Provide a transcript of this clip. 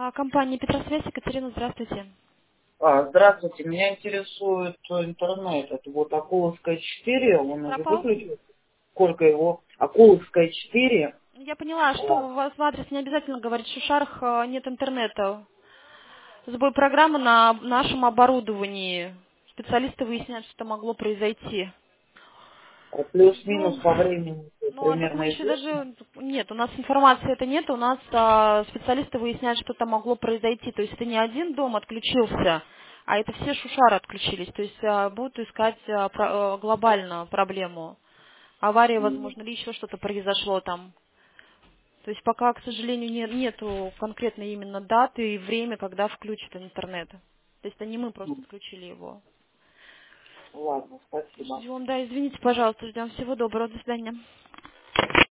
Компания Петросвязь, Екатерина, здравствуйте. Здравствуйте, меня интересует интернет. Это вот Акуловская 4, он уже Пропал? выключил. Сколько его? Акуловская 4. Я поняла, что у вас в адрес не обязательно говорить, что в Шарах нет интернета. Сбой программы на нашем оборудовании. Специалисты выясняют, что это могло произойти. Плюс-минус Ну, по времени так мы примерно еще известно. даже... Нет, у нас информации это нет, у нас специалисты выясняют, что это могло произойти. То есть это не один дом отключился, а это все шушары отключились. То есть будут искать глобально проблему. Авария, возможно, или еще что-то произошло там. То есть пока, к сожалению, нету конкретно именно даты и время, когда включат интернет. То есть это не мы просто отключили его. Ладно, спасибо. Ждем, да, извините, пожалуйста, ждем. Всего доброго, до свидания.